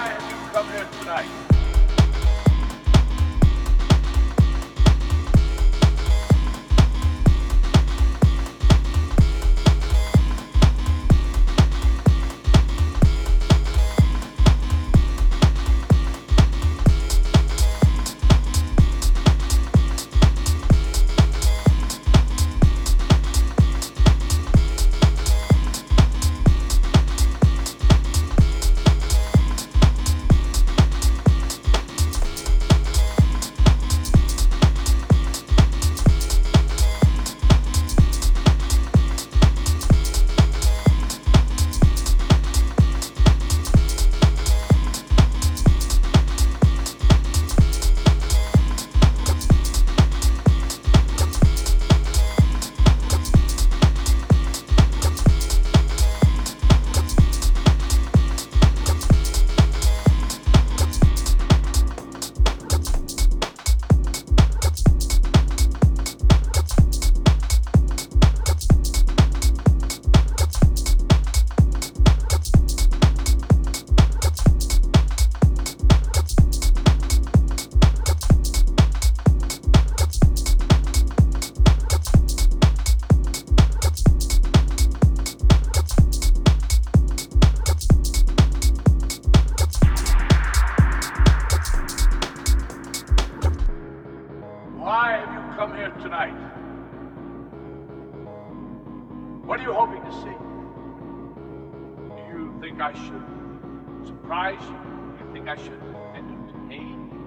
Why have you come here tonight? Why have you come here tonight? What are you hoping to see? Do you think I should surprise you? Do you think I should entertain you?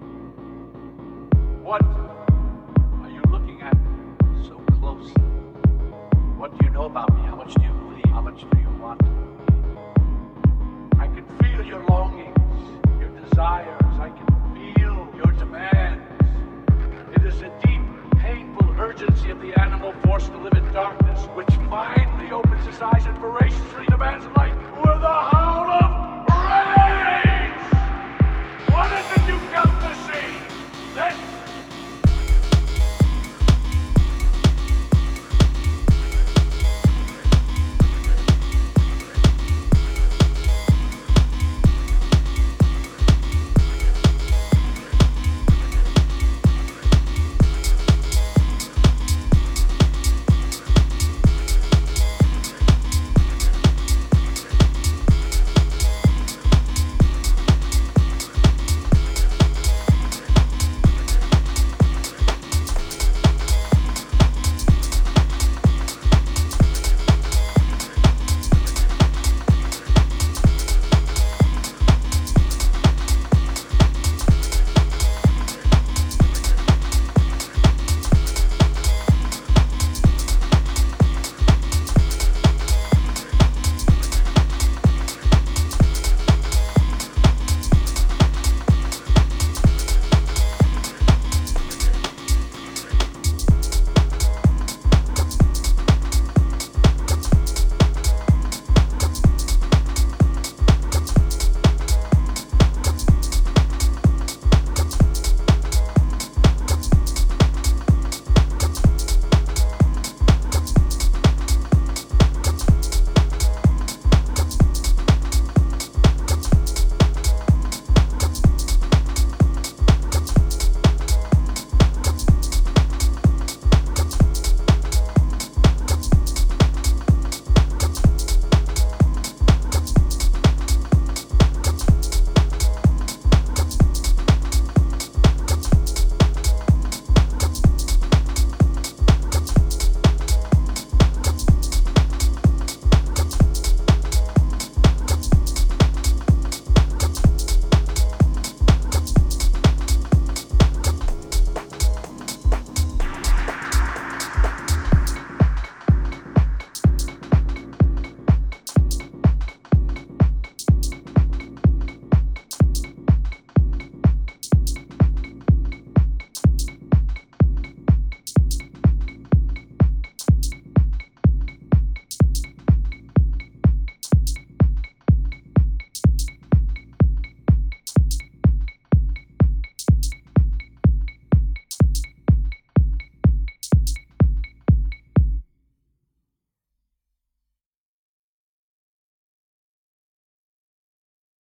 What are you looking at so closely? What do you know about me? How much do you believe? How much do you want me? I can feel your longings, your desires. I can feel your demands. It is a deep, painful urgency of the animal forced to live in darkness, which finally opens its eyes and voraciously demands light. We're the howl of